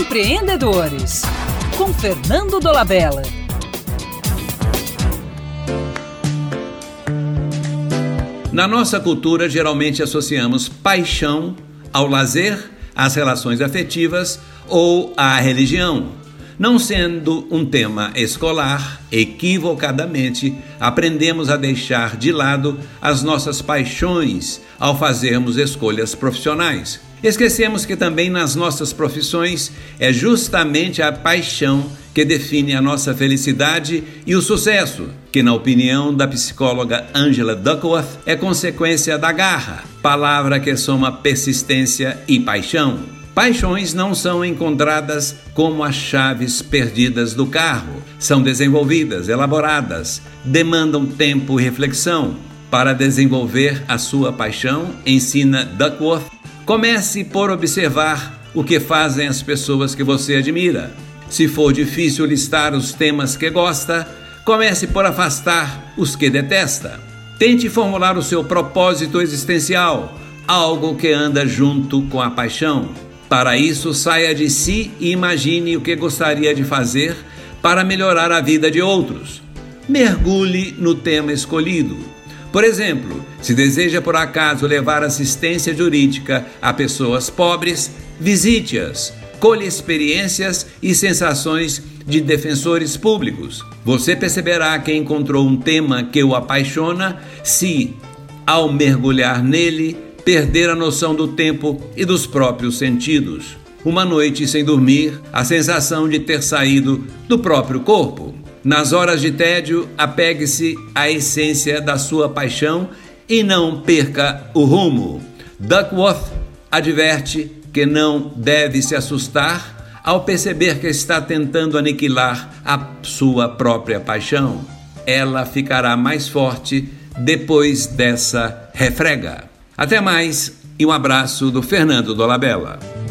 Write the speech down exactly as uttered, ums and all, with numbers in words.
Empreendedores, com Fernando Dolabella. Na nossa cultura, geralmente associamos paixão ao lazer, às relações afetivas ou à religião. Não sendo um tema escolar, equivocadamente, aprendemos a deixar de lado as nossas paixões ao fazermos escolhas profissionais. Esquecemos que também nas nossas profissões é justamente a paixão que define a nossa felicidade e o sucesso, que na opinião da psicóloga Angela Duckworth é consequência da garra, palavra que soma persistência e paixão. Paixões não são encontradas como as chaves perdidas do carro. São desenvolvidas, elaboradas, demandam tempo e reflexão. Para desenvolver a sua paixão, ensina Duckworth, comece por observar o que fazem as pessoas que você admira. Se for difícil listar os temas que gosta, comece por afastar os que detesta. Tente formular o seu propósito existencial, algo que anda junto com a paixão. Para isso, saia de si e imagine o que gostaria de fazer para melhorar a vida de outros. Mergulhe no tema escolhido. Por exemplo, se deseja por acaso levar assistência jurídica a pessoas pobres, visite-as, colhe experiências e sensações de defensores públicos. Você perceberá que encontrou um tema que o apaixona se, ao mergulhar nele, perder a noção do tempo e dos próprios sentidos. Uma noite sem dormir, a sensação de ter saído do próprio corpo. Nas horas de tédio, apegue-se à essência da sua paixão e não perca o rumo. Duckworth adverte que não deve se assustar ao perceber que está tentando aniquilar a sua própria paixão. Ela ficará mais forte depois dessa refrega. Até mais e um abraço do Fernando Dolabella.